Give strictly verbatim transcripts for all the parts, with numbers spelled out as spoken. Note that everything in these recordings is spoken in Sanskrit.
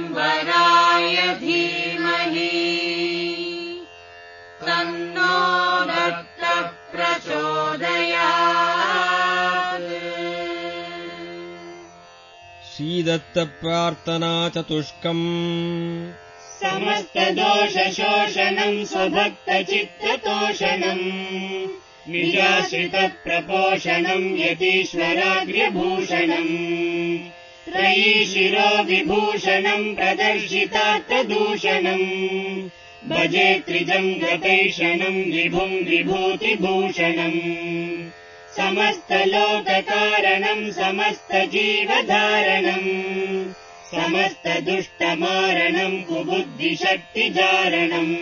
वराय धीमहि तन्नो दत्तः प्रचोदयात्। श्रीदत्तप्रार्थना चतुष्कम् समस्तदोषशोषणम् स्वभक्तचित्ततोषणम् निजाश्रितप्रपोषणम् यतीश्वराग्र्यभूषणम् त्रयीशिरो विभूषणम् प्रदर्शितार्थदूषणम् भजे त्रिजम् गतैषणम् विभुम् विभूतिभूषणम् समस्तलोककारणम् समस्तजीवधारणम् समस्तदुष्टमारणम् कुबुद्धिशक्तिजारणम्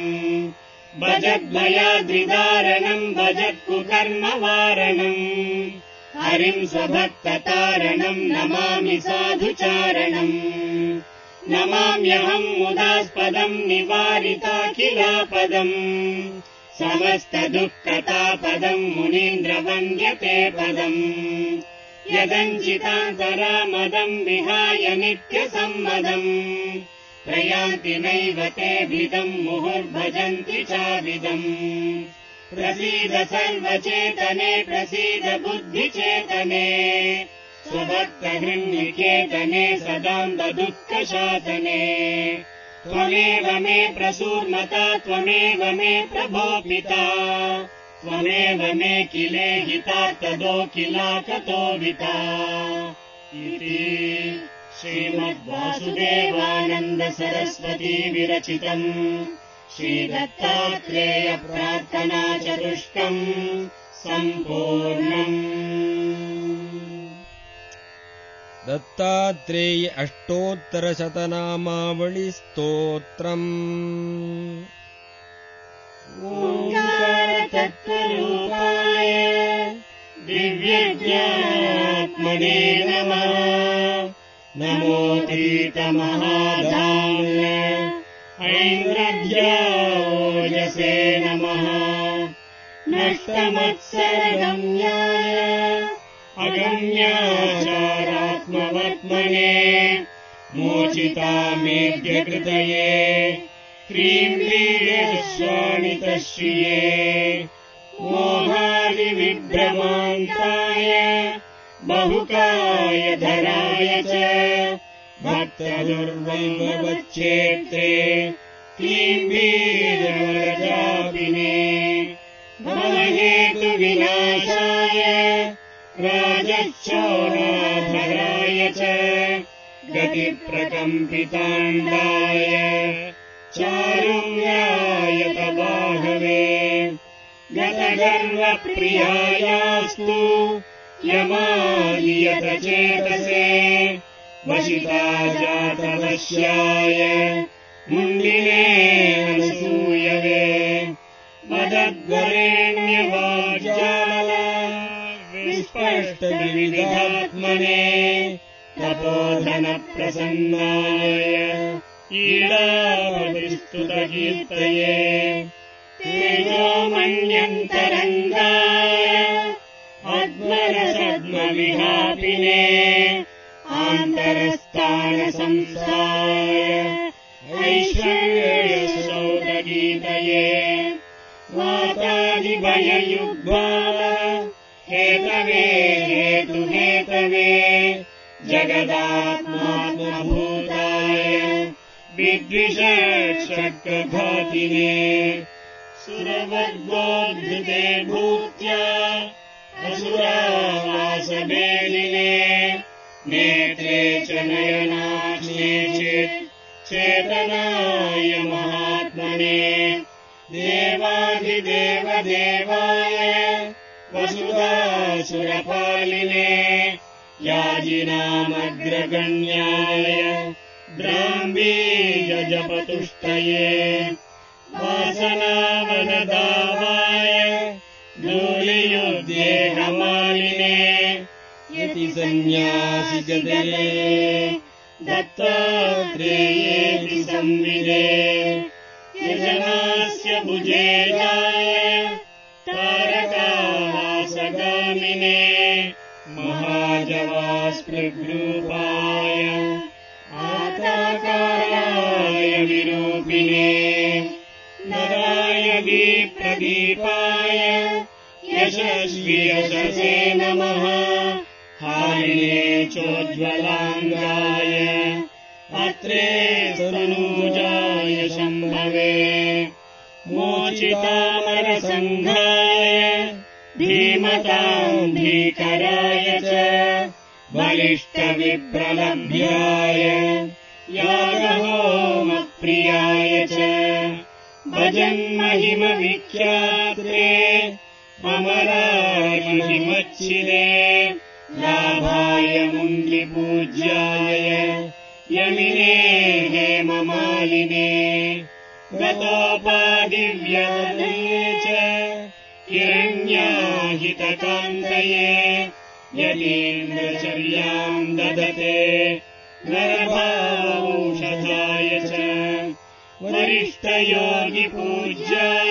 भजद्भयाद्रिदारणम् भजत्कुकर्मवारणम् हरिम् स्वभक्ततारणम् नमामि साधुचारणम् नमाम्यहम् मुदास्पदम् निवारिताखिलापदम् समस्तदुःखतापदम् मुनीन्द्रवन्द्यते पदम् यदञ्चितान्तरामदम् विहाय नित्यसम्मदम् प्रयान्ति नैव तेऽभिदम् मुहुर्भजन्ति चाविदम् प्रसीद सर्वचेतने प्रसीद बुद्धिचेतने स्वभक्तहृन्निकेतने सदान्तदुःखशासने त्वमेव मे प्रसूर्मता त्वमेव मे प्रभो पिता त्वमेव मे किलेहितार्थदोऽखिलाकतोविता इति श्रीमद्वासुदेवानन्द सरस्वती विरचितम् श्रीदत्तात्रेय प्रार्थना चतुष्कम् सम्पूर्णम्। दत्तात्रेय अष्टोत्तरशतनामावळि स्तोत्रम्। ओङ्कारतत्त्वरूपाय दिव्यज्ञात्मने नमः। नमोऽतीतमहाधाम्य ऐन्द्रद्याओजसे नमः। नष्टमत्सरगम्याय अगम्याचारात्मवर्त्मने मोचितामेद्यकृतये क्रीम्लीयश्वाणितश्रिये मोहादिविभ्रमान्ताय बहुकाय धराय च भक्तदुर्वैभवच्छेत्रे क्लीम्बीरवरजापिने भवहेतुविनाशाय राजच्छोराधराय च गतिप्रकम्पिताण्डाय चारुण्याय तबाहवे गतगर्वप्रियायास्तु यमालियतचेतसे वशिता जातवश्याय मुण्डिने अनसूयवे मदद्वरेण्यवाग्जाल विस्पष्टविविधात्मने तपोधनप्रसन्नाय ईडावतिस्तुतकीर्तये तेजोमण्यन्तरङ्गाय अध्वरसद्मविहापिने आन्तरस्थानसंस्थाय ऐश्वर्यसौदगीतये वातादिभययुग्भाव हेतवे हेतुहेतवे जगदात्मात्मभूताय विद्विषट्षट्घातिने सुरवर्गोद्धृते भूत्या असुरावासमेलिने नेत्रे च नयनाग्ने चित् चेतनाय महात्मने देवाधिदेवदेवाय वसुधासुरपालिने याजिनामग्रगण्याय ब्राह्मीयजपतुष्टये वासनावनदावाय धूलियुद्धेहमालिने यतिसन्न्यासिगदये दत्तात्रेयेति संविदे यजनास्य भुजेयाय तारकावासगामिने महाजवास्पृग्रूपाय आताकाराय प्रदीपाय यशस्वि यशसे नमः हारिणे चोज्ज्वलाङ्गाय अत्रे तनूजाय शम्भवे मोचितामरसङ्घाय धीमताम् धीकराय च बलिष्ठविप्रलभ्याय यागहोमप्रियाय च भजन्महिमविख्यात्रे अमराय महिमच्छिदे लाभाय मुण्डिपूज्याय यमिने हेममालिने गतोपादिव्यालये च हिरण्याहितकान्तये यतीन्द्रचर्याम् ददते गर्भाौषधाय च वरिष्ठयोगिपूज्याय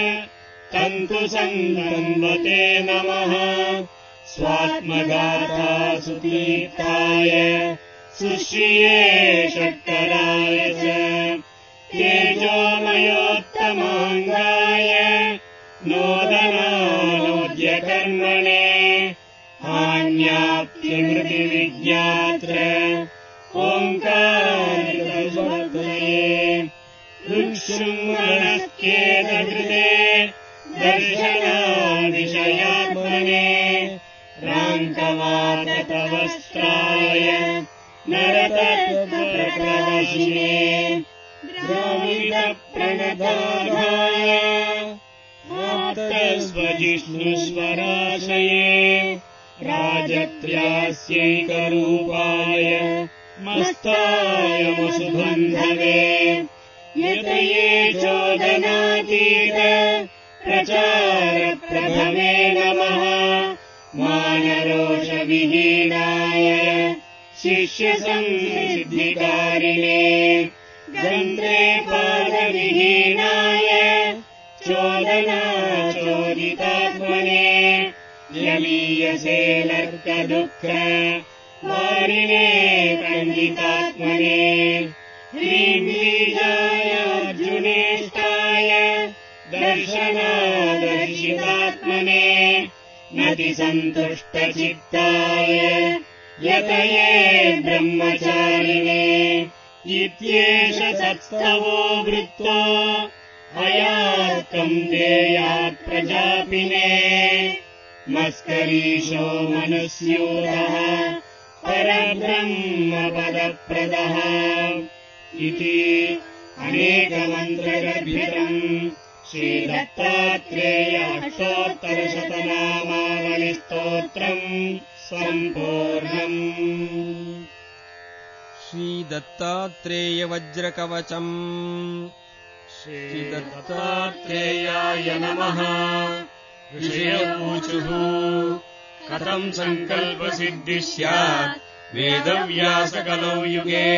तन्तुसङ्गन्वते नमः स्वात्मगाथा सुतीर्थाय सुश्रिये षट्कराय च तेजोमयोत्तमाङ्गाय नोदनानोद्यकर्मणे हान्याप्तिमृतिविज्ञात्र ओङ्कारितस्वर्धये ऋक्षृङ्गणस्येतकृते दर्शनाविषयात्मने राङ्कवाततवस्त्राय नरतत्त्वप्रवशिने द्राविडप्रणदाय आप्तस्वजिष्णुस्वराशये राजत्र्यास्यैकरूपाय मस्ताय वसुबन्धवे यतये चोदनातीत प्रचारप्रभवे नमः मानरोषविहीनाय शिष्यसंसिद्धिकारिणे गन्त्रे पादविहीनाय चोदनाचोदितात्मने यमीयसे लर्कदुःख वारिणे खण्डितात्मने ह्रीं बीजाय अर्जुनेष्टाय दर्शनादर्शितात्मने नतिसन्तुष्टचित्ताय यतये ब्रह्मचारिणे इत्येष सत्स्तवो वृत्तो अयात्कम् देयात् प्रजापिने मस्करीशो मनुस्यूतः परब्रह्मपदप्रदः इति अनेकमन्त्रगर्भितम् श्रीदत्तात्रेय अष्टोत्तरशतनामावलिस्तोत्रम् सम्पूर्णम्। श्रीदत्तात्रेयवज्रकवचम्। श्रीदत्तात्रेयाय नमः। ऋषयपूचुः कथम् सङ्कल्पसिद्धिः स्यात् वेदव्यासकलौ युगे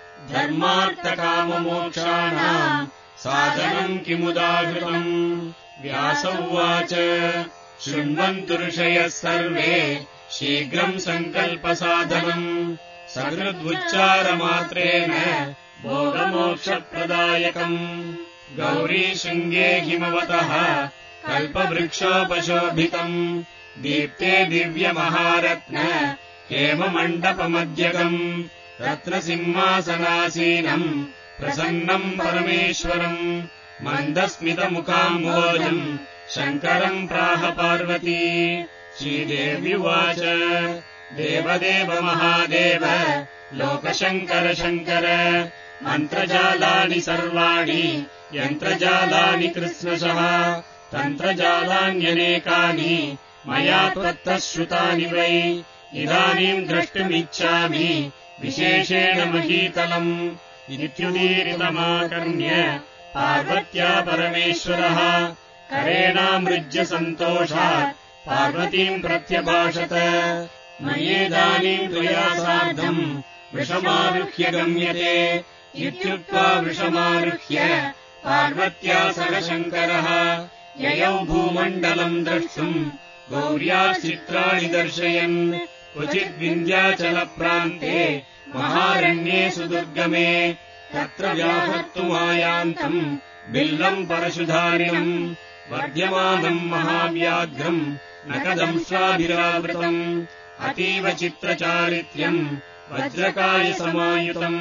धर्मार्थकाममोक्षाणाम् साधनम् किमुदाहृतम्। व्यास उवाच शृण्वन्तु ऋषयः सर्वे शीघ्रम् सङ्कल्पसाधनम् सकृद्उच्चारमात्रेण भोगमोक्षप्रदायकम्। गौरीशृङ्गे हिमवतः कल्पवृक्षोपशोभितम् दीप्ते दिव्यमहारत्न हेममण्डपमध्यगम् रत्नसिंहासनासीनम् प्रसन्नम् परमेश्वरम् मन्दस्मितमुखाम्भोजम् शङ्करम् प्राह पार्वती। श्रीदेव्युवाच देवदेव महादेव लोकशङ्कर शङ्कर मन्त्रजालानि सर्वाणि यन्त्रजालानि कृत्स्नशः तन्त्रजालान्यनेकानि मया त्वत्तः श्रुतानि वै। इदानीम् द्रष्टुमिच्छामि विशेषेण महीतलम् इत्युदीरितमाकर्ण्य पार्वत्या परमेश्वरः करेणामृज्य सन्तोषात् पार्वतीम् प्रत्यभाषत। मयेदानीम् त्वया सार्धम् वृषमारुह्य गम्यते इत्युक्त्वा वृषमारुह्य पार्वत्या सह शङ्करः ययौ भूमण्डलम् द्रष्टुम् गौर्या चित्राणि दर्शयन् क्वचिद्विन्ध्याचलप्रान्ते महारण्ये सुदुर्गमे तत्र व्याहर्तुमायान्तम् बिल्लम् परशुधारिणम् वर्ध्यमानम् महाव्याघ्रम् नखदंश्राभिरावृतम् अतीव चित्रचारित्र्यम् वज्रकायसमायुतम्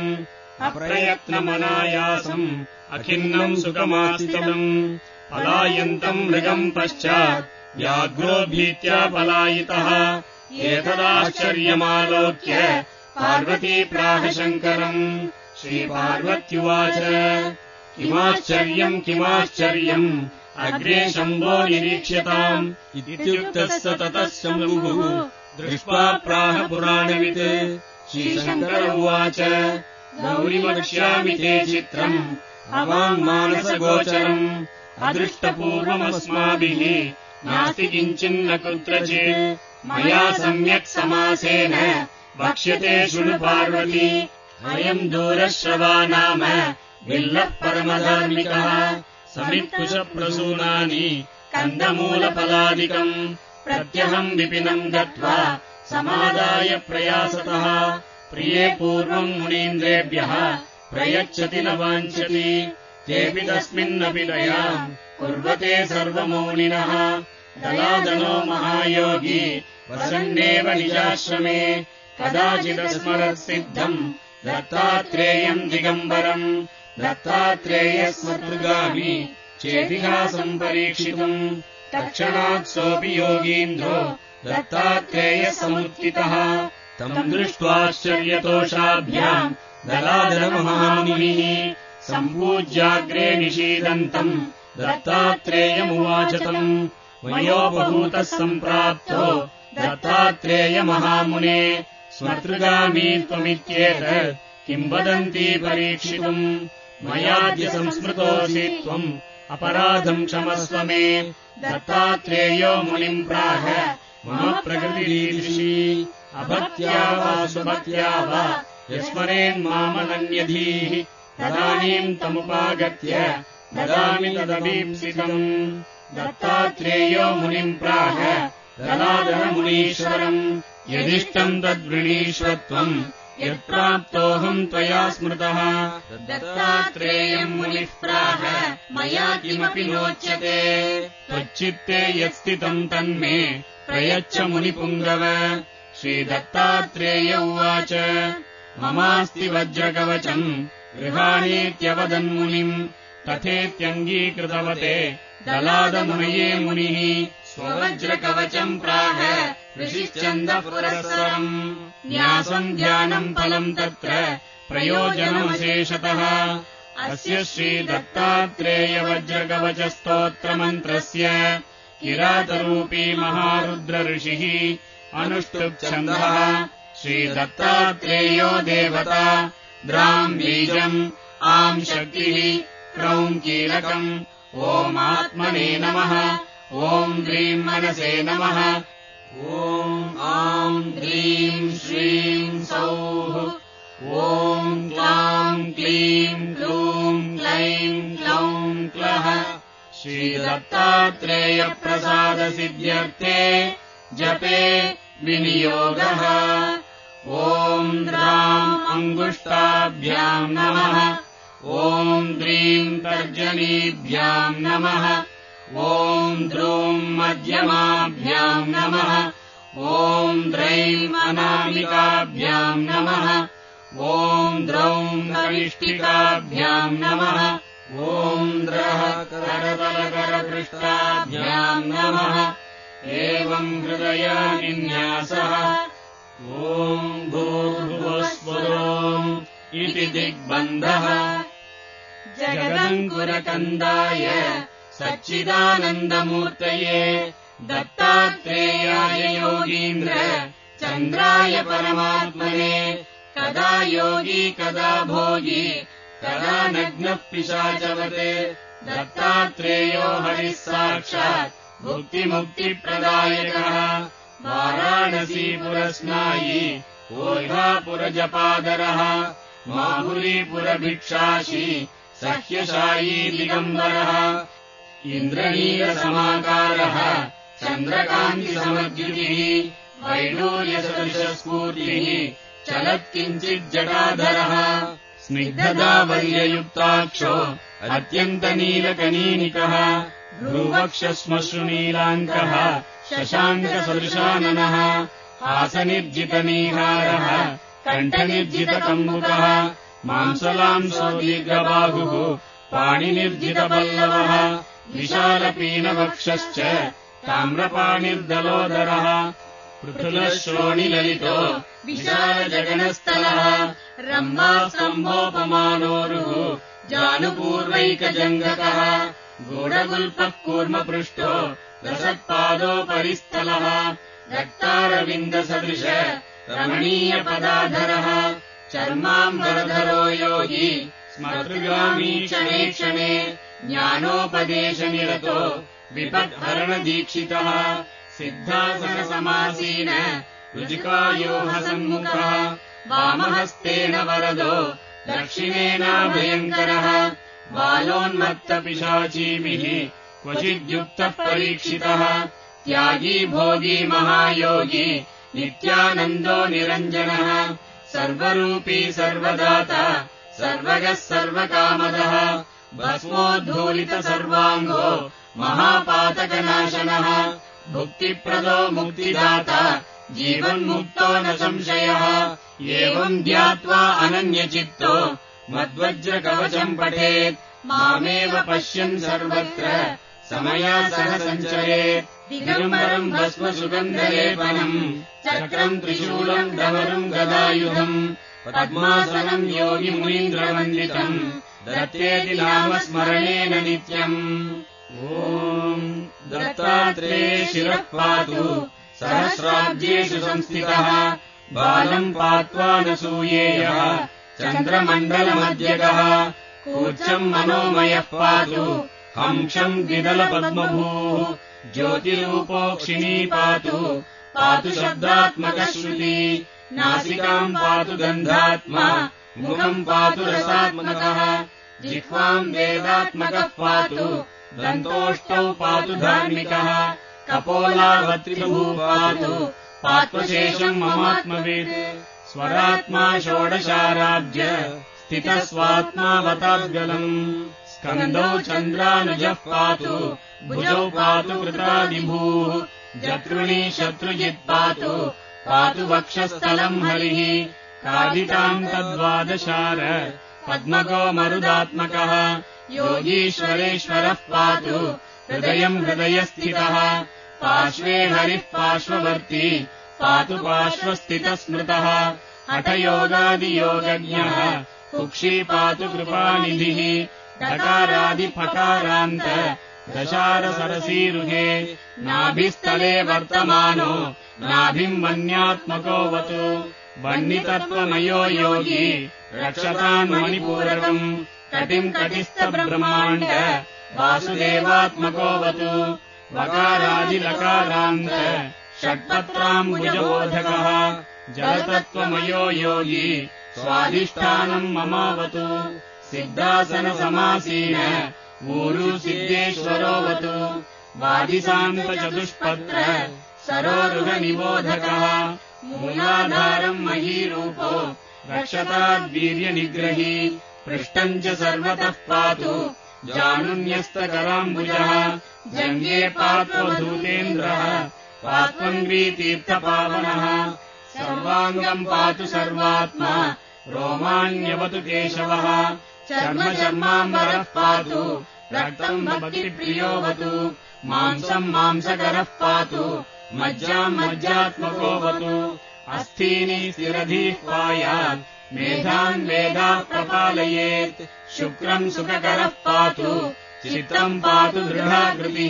अप्रयत्नमनायासम् अखिन्नम् सुखमास्तितम् पलायन्तम् मृगम् पश्चात् व्याघ्रो भीत्या पलायितः एतदाश्चर्यमालोक्य पार्वती प्राह शङ्करम् श्रीपार्वत्युवाच किमाश्चर्यम् किमाश्चर्यम् अग्रे शम्भो निरीक्ष्यताम् इत्युक्तः स ततः शम्भुः दृष्ट्वा प्राह पुराणवित् श्रीशङ्कर उवाच गौरिवक्ष्यामि ते चित्रम् अवाङ्मानसगोचरम् अदृष्टपूर्वमस्माभिः नास्ति किञ्चिन्न कुत्रचित् मया सम्यक् समासेन वक्ष्यते शृणु पार्वती अयम् दूरश्रवा नाम बिल्लः परमधार्मिकः समित्कुशप्रसूनानि कन्दमूलफलादिकम् प्रत्यहम् विपिनम् गत्वा समादाय प्रयासतः प्रिये पूर्वम् मुनीन्द्रेभ्यः प्रयच्छति न वाञ्छति तेऽपि तस्मिन्नपि दयाम् कुर्वते सर्वमौनिनः दलादनो महायोगी वसन्नेव निजाश्रमे कदाचिदस्मरत्सिद्धम् दत्तात्रेयम् दिगम्बरम् दत्तात्रेयस्मतृगामि चेतिहासम् परीक्षितम् तक्षणात् सोऽपि योगीन्द्रो दत्तात्रेयसमुत्थितः तम् दृष्ट्वाश्चर्यतोषाभ्याम् दलादनमहामुनिः सम्पूज्याग्रे निषीदन्तम् दत्तात्रेयमुवाच तम् मयोपभूतः सम्प्राप्तो दत्तात्रेयमहामुने स्मतृगामी त्वमित्येतत् किम् वदन्ती परीक्षितुम् मयाद्य संस्मृतोऽसि त्वम् अपराधम् क्षमस्व मे दत्तात्रेयो मुनिम् प्राह मम प्रकृतिरीदृशी अभक्त्या वा सुभक्त्या वा यस्मरेन्मामनन्यधीः तदानीम् तमुपागत्य ददामि तदभीप्सितम् दत्तात्रेयो मुनिम् प्राह दलादनमुनीश्वरम् यदिष्टम् तद्वृणीष्व त्वम् यत्प्राप्तोऽहम् त्वया स्मृतः दत्तात्रेयम् मुनिः प्राह मया किमपि नोच्यते त्वच्चित्ते यत्स्थितम् तन्मे प्रयच्छ मुनिपुङ्गव श्रीदत्तात्रेय उवाच ममास्ति वज्रकवचम् गृहाणीत्यवदन्मुनिम् तथेत्यङ्गीकृतवते दलादमुनये मुनिः स्ववज्रकवचम् प्राह ऋषिश्चन्दः पुरःसरम् न्यासम् ध्यानम् फलम् तत्र प्रयोजनमशेषतः अस्य श्रीदत्तात्रेयवज्रकवचस्तोत्रमन्त्रस्य किरातरूपी महारुद्रऋषिः अनुष्टुप्छन्दः श्रीदत्तात्रेयो देवता द्राम् बीजम् आम् शक्तिः क्रौम् कीलकम् ओमात्मने नमः ॐ ह्रीम् मनसे नमः ॐ आम् ह्रीम् श्रीम् सौः ॐ क्लाम् क्लीम् क्लूम् क्लैम् क्लौम् क्लः श्रीदत्तात्रेयप्रसादसिद्ध्यर्थे जपे विनियोगः ॐ द्राम् अङ्गुष्टाभ्याम् नमः ॐ द्रीम् तर्जनीभ्याम् नमः ॐ द्रूम् मध्यमाभ्याम् नमः ॐ द्रैम् अनामिकाभ्याम् नमः ॐ द्रौम् कनिष्ठिकाभ्याम् नमः ॐ द्रः करतलकरपृष्ठाभ्याम् नमः एवम् हृदयानिन्यासः ॐ भूर्भुवस्वरोम् इति दिग्बन्धः जगदङ्कुरकन्दाय सच्चिदानन्दमूर्तये दत्तात्रेयाय योगीन्द्र चन्द्राय परमात्मने कदा योगी कदा भोगी कदा नग्नः पिशाचवत् दत्तात्रेयो हरिः साक्षात् भुक्तिमुक्तिप्रदायकः वाराणसीपुरस्नायी ओढापुरजपादरः माहुलीपुरभिक्षाशी सह्यशायी दिगम्बरः इन्द्रनीलसमाकारः चन्द्रकान्तिसमद्युतिः वैडूर्यसदृशस्फूर्तिः चलत्किञ्चिज्जटाधरः स्निग्धदावर्ययुक्ताक्षो अत्यन्तनीलकनीनिकः भ्रूवक्षश्मश्रुनीलाङ्कः शशाङ्कसदृशाननः हासनिर्जितनीहारः कण्ठनिर्जितकम्बुकः मांसलांसो दीर्घबाहुः पाणिनिर्जितपल्लवः विशालपीनवक्षश्च ताम्रपाणिर्दलोदरः पृथुलः श्रोणिललितो विशालजगनस्थलः रम्भास्तम्भोपमानोरुः जानुपूर्वैकजङ्घकः गूढगुल्पः कूर्मपृष्ठो रसत्पादोपरिस्थलः रक्तारविन्दसदृश रमणीयपदाधरः चर्माम्बरधरो योगी स्मर्तृगामी क्षणे क्षणे ज्ञानोपदेशनिरतो विपद्हरणदीक्षितः सिद्धासनसमासीन रुचिकायोहसन्मुखः वामहस्तेन वरदो दक्षिणेनाभयङ्करः बालोन्मत्तपिशाचीभिः क्वचिद्युक्तः परीक्षितः त्यागी भोगी महायोगी नित्यानन्दो निरञ्जनः सर्वरूपी सर्वदाता सर्वगः सर्वकामदः भस्मोद्धूलितसर्वाङ्गो महापातकनाशनः भुक्तिप्रदो मुक्तिदाता जीवन्मुक्तो न संशयः एवम् ध्यात्वा अनन्यचित्तो मद्वज्रकवचम् पठेत् मामेव पश्यन् सर्वत्र समया सह सञ्चरेत् दिगम्बरम् भस्मसुगन्धलेपनम् चक्रम् त्रिशूलम् डमरुम् गदायुधम् पद्मासनम् योगिमुनीन्द्रवन्दितम् दत्तेति नाम स्मरणेन नित्यम् ॐ दत्तात्रेय शिरः पातु सहस्राब्जेषु संस्थितः बालम् पात्वानसूयेयः चन्द्रमण्डलमध्यगः कूर्चम् मनोमयः पातु हंसम् द्विदलपद्मभूः ज्योतिरूपोक्षिणी पातु पातु शब्दात्मकः श्रुति नासिकाम् पातु गन्धात्मा मुखम् पातु रसात्मकः जिह्वाम् वेदात्मकः पातु दन्तोष्टौ पातु धार्मिकः कपोलावत्रिभूः पातु पात्वशेषम् ममात्मवित् स्वरात्मा षोडशाराज्य स्थितः स्वात्मावताद्गलम् स्कन्दौ चन्द्रानुजः पातु भुजौ पातु कृतादिभूः जतृणी शत्रुजित् पातु पातु वक्षस्थलम् हरिः कादिताम् तद्वादशार पद्मको मरुदात्मकः योगीश्वरेश्वरः पातु हृदयम् हृदयस्थितः पार्श्वे हरिः पार्श्ववर्ती पातु पार्श्वस्थितस्मृतः हठयोगादियोगज्ञः कुक्षी पातु कृपानिधिः डकारादिफकारान्त दशारसरसीरुहे नाभिस्थले वर्तमानो नाभिम् वन्यात्मकोऽवतु वह्नितत्त्वमयो योगी रक्षतान् मणिपूरकम् कटिम् कटिस्थब्रह्माण्ड वासुदेवात्मकोऽवतु वकारादिलकारान्त षट्पत्राम्बुजबोधकः जलतत्त्वमयो योगी स्वाधिष्ठानम् ममावतु सिद्धासनसमासीन ऊरु सिद्धेश्वरोऽवतु वादिसान्तचतुष्पत्र सरोरुहनिबोधकः मूलाधारम् महीरूपो रक्षताद्वीर्यनिग्रही पृष्ठम् च सर्वतः पातु जानुन्यस्तकराम्बुजः जङ्गे पात्वधूतेन्द्रः पात्वङ्ग्रीतीर्थपावनः सर्वाङ्गम् पातु सर्वात्मा रोमाण्यवतु केशवः चर्म चर्माम्बरः पातु रक्तम् भक्तिप्रियोऽवतु मांसम् मांसकरः पातु मज्जाम् मज्जात्मकोऽवतु अस्थीनि स्थिरधीः पायात् मेधान् वेदाः प्रपालयेत् शुक्रम् सुखकरः पातु चित्तम् पातु दृढाकृतिः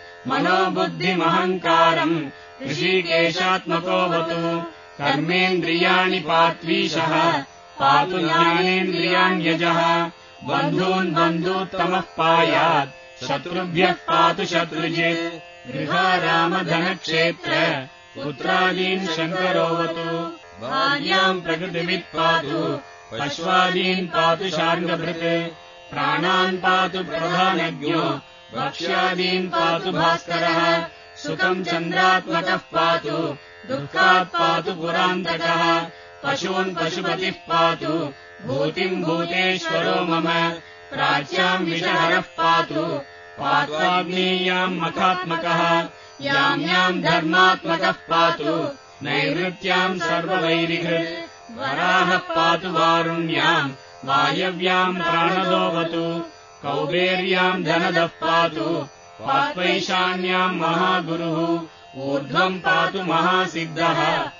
मनोबुद्धिमहङ्कारम् ऋषिकेशात्मकोऽवतु कर्मेन्द्रियाणि पात्वीशः पातु ज्ञानेन्द्रियाण्यजः बन्धून् बन्धूत्तमः पायात् शत्रुभ्यः पातु शत्रुजित् गृहारामधनक्षेत्र पुत्रादीन् शङ्करोऽवतु भार्याम् प्रकृतिवित् पातु पश्वादीन् पातु शार्ङ्गभृत् प्राणान् पातु प्रधानज्ञो भक्ष्यादीन् पातु भास्करः सुखम् चन्द्रात्मकः पातु दुःखात् पातु पुरान्तकः पशून् पशुपतिः पातु भूतिम् भूतेश्वरो मम प्राच्याम् विषहरः पातु पात्वाग्नेयाम् मखात्मकः याम् याम् धर्मात्मकः पातु नैऋत्याम् सर्ववैरिहृत् वराहः पातु वारुण्याम् वायव्याम् प्राणदोऽवतु कौबेर्याम् धनदः पातु पात्वैशान्याम् महागुरुः ऊर्ध्वम् पातु महासिद्धः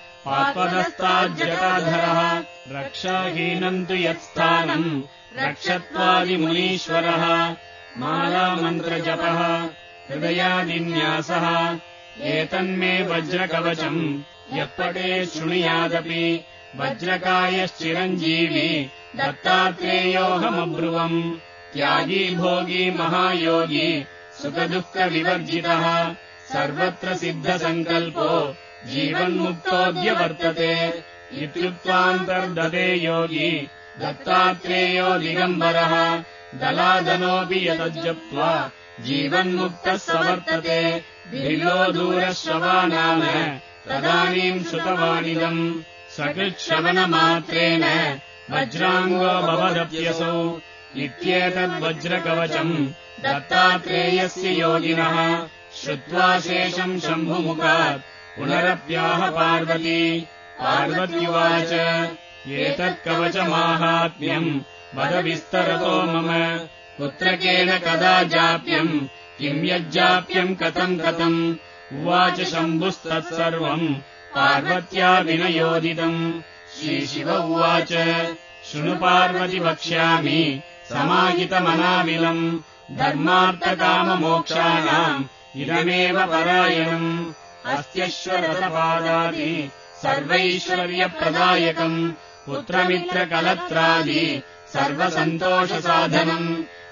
पात्वदस्ताज्जटाधरः रक्षाहीनम् तु यत्स्थानम् रक्षत्वादिमुनीश्वरः मालामन्त्रजपः हृदयादिन्यासः एतन्मे वज्रकवचम् यः पठेत् शृणुयादपि वज्रकायश्चिरञ्जीवी दत्तात्रेयोऽहमब्रुवम् त्यागी भोगी महायोगी सुखदुःखविवर्जितः सर्वत्र सिद्धसङ्कल्पो जीवन्मुक्तोऽद्य वर्तते इत्युक्त्वान्तर्दते योगी दत्तात्रेयो दिगम्बरः दलादनोऽपि यतज्जप्त्वा जीवन्मुक्तः स वर्तते भिल्लो दूरश्रवा नाम तदानीम् श्रुतवानिदम् सकृच्छ्रवणमात्रेण वज्राङ्गो भवदप्यसौ इत्येतद्वज्रकवचम् दत्तात्रेयस्य योगिनः श्रुत्वा शेषम् शम्भुमुखात् पुनरप्याह पार्वती पार्वत्युवाच एतत्कवचमाहात्म्यम् वद विस्तरतो मम पुत्रकेन कदा जाप्यम् किम् यज्जाप्यम् कथम् कथम् उवाच शम्भुस्तत्सर्वम् पार्वत्या विनयोदितम् श्रीशिव उवाच शृणु पार्वति वक्ष्यामि समाहितमनाविलम् धर्मार्थकाममोक्षाणाम् इदमेव परायणम् अस्त्यश्वरथपादादि सर्वैश्वर्यप्रदायकम् पुत्रमित्रकलत्रादि सर्वसन्तोषसाधनम्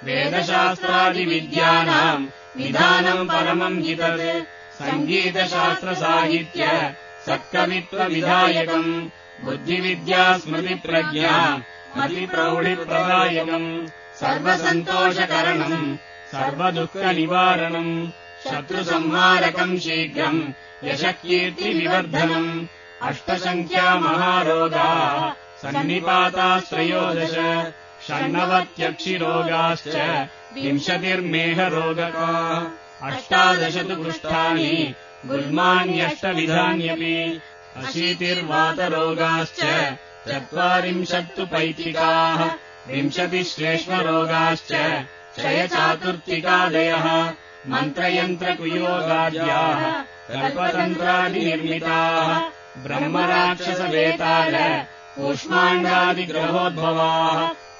वेदशास्त्रादिविद्यानाम् निधानम् परमम् हितत् सङ्गीतशास्त्रसाहित्य सत्कवित्वविधायकम् बुद्धिविद्या स्मृतिप्रज्ञा मतिप्रौढिप्रदायकम् सर्वसन्तोषकरणम् सर्वदुःखनिवारणम् शत्रुसंहारकम् शीघ्रम् यशकीर्तिविवर्धनम् अष्टसङ्ख्या महारोगाः सन्निपातास्त्रयोदश षण्णवत्यक्षिरोगाश्च विंशतिर्मेहरोगकाः अष्टादश तु कुष्ठानि गुल्मान्यष्टविधान्यपि अशीतिर्वातरोगाश्च चत्वारिंशत्तु पैथिकाः विंशतिश्लेष्मरोगाश्च क्षयचातुर्थिकादयः मन्त्रयन्त्रकुयोगाद्याः कल्पतन्त्रादिनिर्मिताः ब्रह्मराक्षसवेताल कूष्माण्डादिग्रहोद्भवाः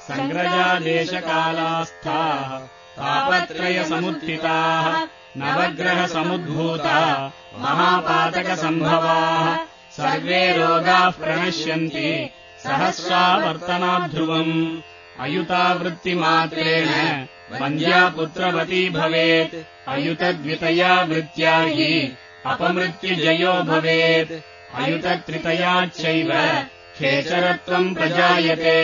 सङ्ग्रजादेशकालास्थाः तापत्रयसमुत्थिताः नवग्रहसमुद्भूता महापातकसम्भवाः सर्वे रोगाः प्रणश्यन्ति सहस्रावर्तनाध्रुवम् अयुतावृत्तिमात्रेण वन्द्या पुत्रवती भवेत् अयुतद्वितया वृत्त्या हि अपमृत्युजयो भवेत् अयुतत्रितयाच्चैव खेचरत्वम् प्रजायते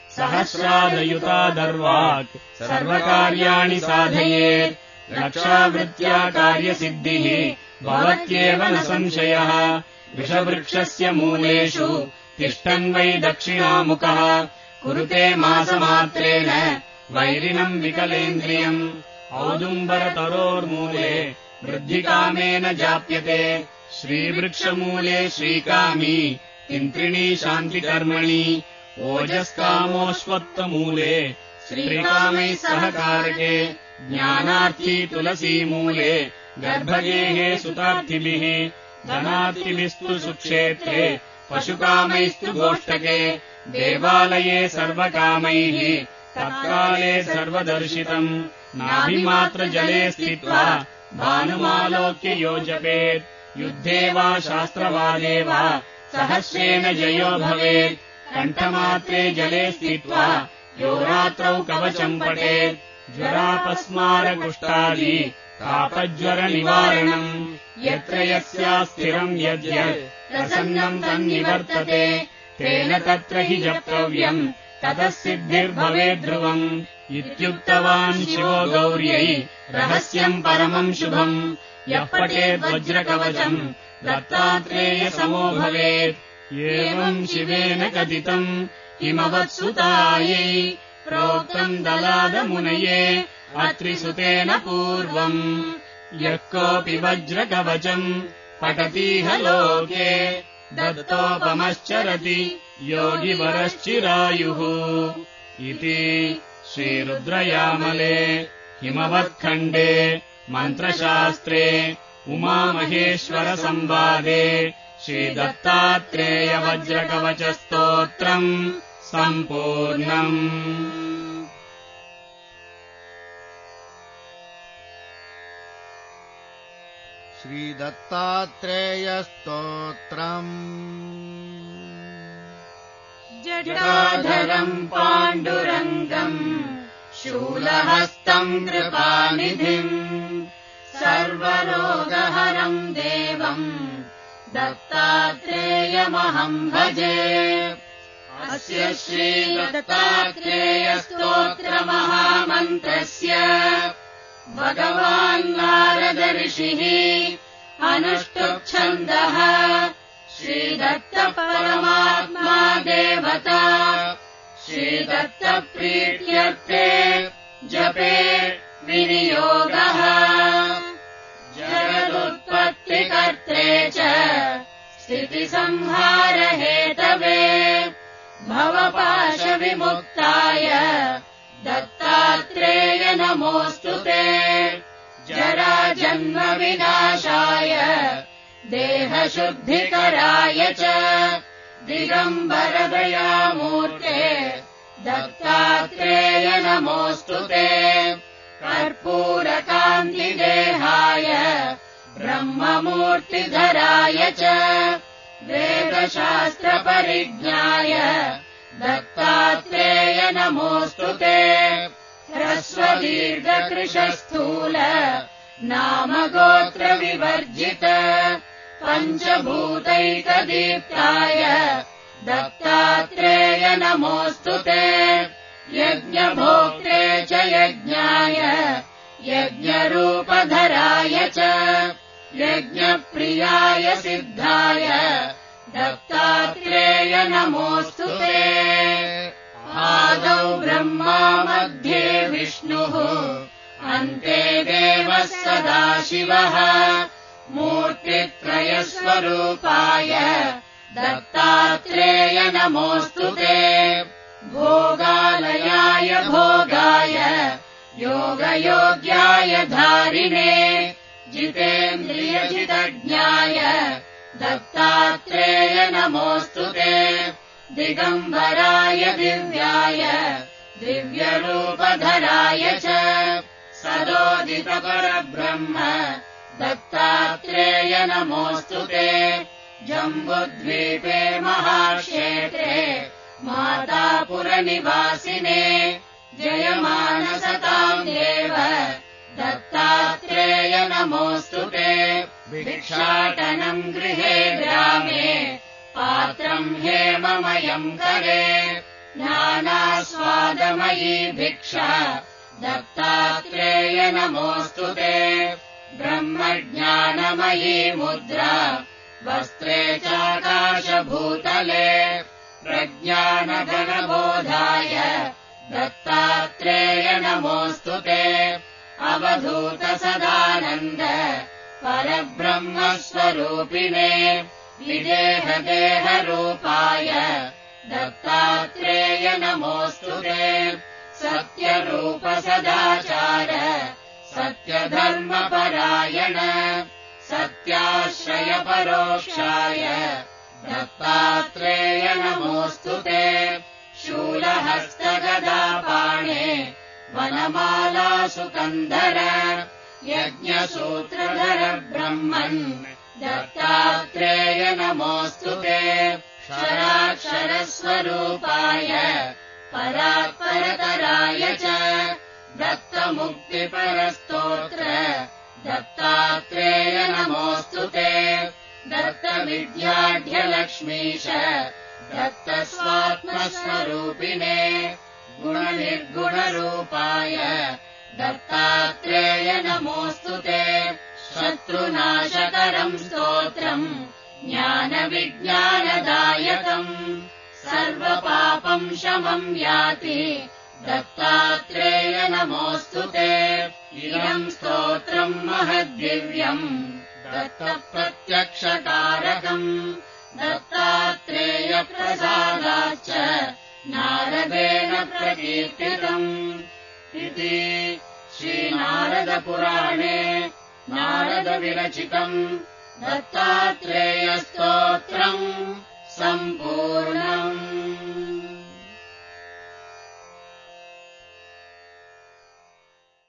सहस्रादयुतादर्वाक् सर्वकार्याणि साधयेत् रक्षावृत्त्या कार्यसिद्धिः भवत्येव न संशयः विषवृक्षस्य मूलेषु तिष्ठन् वै दक्षिणामुखः कुरुते मासमात्रेण वैरिणम् विकलेन्द्रियम् औदुम्बरतरोर्मूले वृद्धिकामेन जाप्यते श्रीवृक्षमूले श्रीकामी तिन्त्रिणी शान्तिकर्मणि ओजस्कामोऽश्वत्थमूले श्रीकामैः सहकारके ज्ञानार्थी तुलसीमूले गर्भगेः सुतार्थिभिः धनार्थिभिस्तु सुक्षेत्रे पशुकामैस्तु गोष्ठके देवालये सर्वकामैः तत्काले सर्वदर्शितम् नाभिमात्रजले स्थित्वा भानुमालोक्य यो जपेत् युद्धे वा शास्त्रवादे वा सहस्रेण जयो भवेत् कण्ठमात्रे जले स्थित्वा यो रात्रौ कवचम् पठेत् ज्वरापस्मारकुष्ठादि तापज्वरनिवारणम् यत्र यस्या स्थिरम् यद्यत् प्रसन्नम् तन्निवर्तते तेन तत्र हि जप्तव्यम् ततः सिद्धिर्भवेद्ध्रुवम् इत्युक्तवान् शिवो गौर्यै रहस्यम् परमम् शुभम् यः पठेद्वज्रकवचम् दत्तात्रेयसमो भवेत् एवम् शिवेन कथितम् हिमवत्सुतायै प्रोक्तम् दलादमुनये अत्रिसुतेन पूर्वम् यः कोऽपि वज्रकवचम् पठतीह लोके दत्तोपमश्चरति योगिवरश्चिरायुः इति श्रीरुद्रयामले हिमवत्खण्डे मन्त्रशास्त्रे उमामहेश्वरसंवादे श्रीदत्तात्रेयवज्रकवचस्तोत्रम् सम्पूर्णम्। श्रीदत्तात्रेयस्तोत्रम्। जटाधरम् पाण्डुरङ्गम् शूलहस्तम् कृपानिधिम् सर्वरोगहरम् देवम् दत्तात्रेयमहम् भजे। अस्य श्रीदत्तात्रेयस्तोत्रमहामन्त्रस्य भगवान् नारद ऋषिः अनुष्टुप्छन्दः श्रीदत्त परमात्मा देवता श्रीदत्तप्रीत्यर्थे जपे विनियोगः जगदुत्पत्तिकर्त्रे च स्थितिसंहारहेतवे भवपाशविमुक्ताय दत्तात्रेय नमोऽस्तु ते। जराजन्मविनाशाय देहशुद्धिकराय च दिगम्बरदयामूर्ते दत्तात्रेय नमोऽस्तु ते। कर्पूरकान्तिदेहाय ब्रह्ममूर्तिधराय च वेदशास्त्रपरिज्ञाय दत्तात्रेय नमोऽस्तु ते। ह्रस्वदीर्घकृशस्थूल नामगोत्रविवर्जित पञ्चभूतैकदीप्ताय दत्तात्रेय नमोऽस्तु ते। यज्ञभोक्त्रे च यज्ञाय यज्ञरूपधराय च यज्ञप्रियाय सिद्धाय दत्तात्रेय नमोऽस्तु ते। आदौ ब्रह्मा मध्ये विष्णुः अन्ते देवः सदाशिवः मूर्तित्रयस्वरूपाय दत्तात्रेय नमोऽस्तु ते। भोगालयाय भोगाय योगयोग्याय धारिणे जितेन्द्रियजितज्ञाय दत्तात्रेय नमोऽस्तु ते। दिगम्बराय दिव्याय दिव्यरूपधराय च सदोदितपरब्रह्म दत्तात्रेय नमोऽस्तु ते। जम्बुद्वीपे महाक्षेत्रे मातापुरनिवासिने जयमानसताम् देव दत्तात्रेय नमोऽस्तु ते। भिक्षाटनम् गृहे ग्रामे पात्रम् हेममयम् करे नानास्वादमयी भिक्षा दत्तात्रेय नमोऽस्तु ते। ब्रह्मज्ञानमयी मुद्रा वस्त्रे चाकाशभूतले प्रज्ञानघनबोधाय दत्तात्रेय नमोऽस्तु ते। अवधूत सदानन्द परब्रह्मस्वरूपिणे विदेहदेहरूपाय दत्तात्रेय नमोऽस्तु ते। सत्यरूप सदाचार सत्यधर्मपरायण सत्याश्रयपरोक्षाय दत्तात्रेय नमोऽस्तु ते। शूलहस्तगदापाणे वनमालासुकन्धर यज्ञसूत्रधर ब्रह्मन् दत्तात्रेय नमोऽस्तु ते। क्षराक्षरस्वरूपाय परात्परतराय च दत्तमुक्तिपरस्तोत्र दत्तात्रेय नमोऽस्तु ते। दत्तविद्याढ्यलक्ष्मीश दत्तस्वात्मस्वरूपिणे गुणनिर्गुणरूपाय दत्तात्रेय नमोऽस्तु ते। शत्रुनाशकरम् स्तोत्रम् ज्ञानविज्ञानदायकम् सर्वपापम् दुःखम् शमम् याति दत्तात्रेय नमोऽस्तु ते इदम् स्तोत्रम् महद्दिव्यम् दत्तप्रत्यक्षकारकम् दत्तात्रेयप्रसादाच्च नारदेन प्रकीर्तितम् इति श्रीनारदपुराणे नारदविरचितम् दत्तात्रेयस्तोत्रम् सम्पूर्णम्।